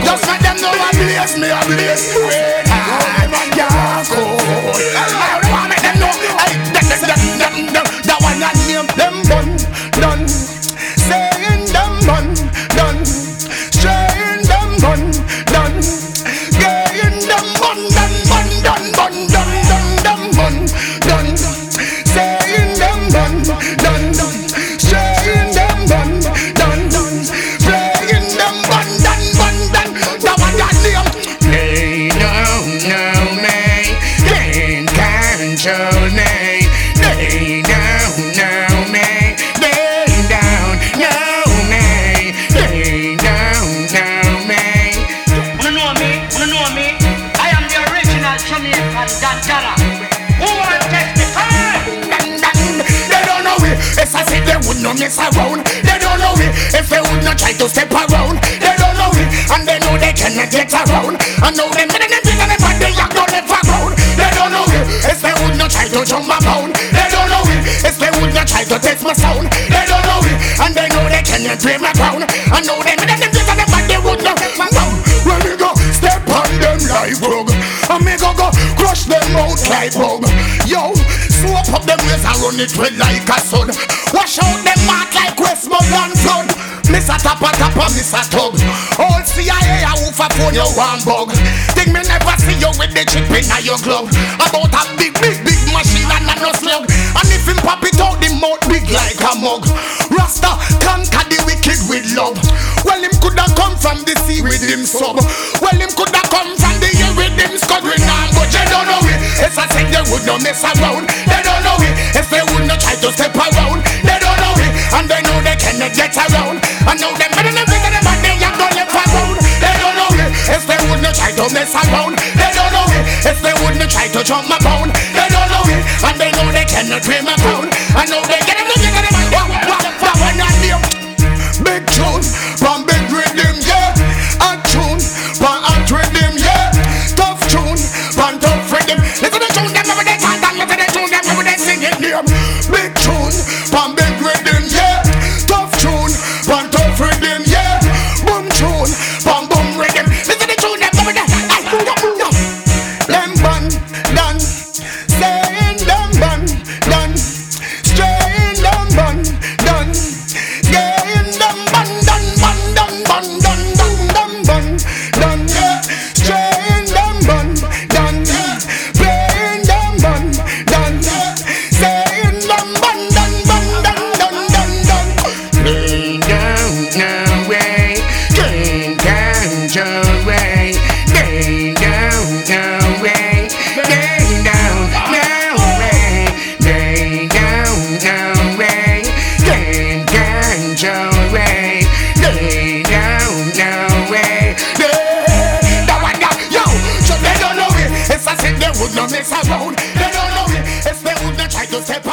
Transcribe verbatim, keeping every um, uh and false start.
Just let them know I blaze me, I blaze me. I'm a Yako. I want make them know. Hey, that one I name them bun, done. Saying them bun, done. Straying them bun, done. Getting them bun, done, bun, done, bun, done, done, done, bun, done. Saying them bun, done, done. Straying them bun, done, done. Playing them bun, done, bun, done. That one I name. They don't know me, can't control me. They don't know me, they don't know me, they don't know me. Wanna know me? Wanna know me? I am the original Jamaican Dandana. Who wanna testify? They don't know it. If I say they would not mess around, they don't know it. If they would not try to step around, they don't know it. And they know they cannot get around. I know them better than this and but they are gonna never ground. They don't know it. If they would not try to jump my bound, they don't know it. If they would not try to test my sound, they don't know it. And they know they cannot break my crown. I know them better than this and but they would not my bound. When we go step on them like rug, and me go go crush them out like bug. Yo, swoop up them ways and run it with like a sun. Wash out them mark like Westmoreland flood. Miss a tapper tapper, miss a tug. All C I A a woof a phone you one bug. Think me never see you with the chip in your glove. About a big big big machine and a no slug. And if him pop it out, the mouth big like a mug. Rasta conquer the wicked with love. Well him coulda come from the sea with him sub. Well him coulda come from the air with him scuddling on. But you don't know it. If I said they would not mess around, they don't know it. If they would not try to step around, they don't know it. And they know they cannot get around. I know them better than bigger than but they ain't gonna let around. They don't know it. If they would not try to mess around, they don't know it. If they would not try to jump my pound, they don't know it. And they know they cannot dream my pound. I know they get them, they get them. What, what, what, what, not them. Big tune, from big rhythm, yeah. A tune, from a rhythm, yeah. Tough tune, from tough rhythm. Listen to the tune, them over they chant and listen to the tune, them over they sing it, them. Big tune, from big rhythm, yeah. Tough tune, from tough rhythm, yeah. Boom tune, from boom rhythm. Listen to the tune, them over they. Them bun, done. Saying them bun, done. Straying them bun, done. Getting them bun, done, bun, done, bun, done, done, done, bun, done. Yeah. Straying them bun, done. Playing them bun, done. Saying them bun, done, bun, done, done, done, done. They don't know way, can't control way. They don't know way, they don't know way. They don't know way, can't control way. They don't know way. Yeah, that one, that, yo, so they don't know it. If I said they would not mess around, they don't know it. If they would not try to step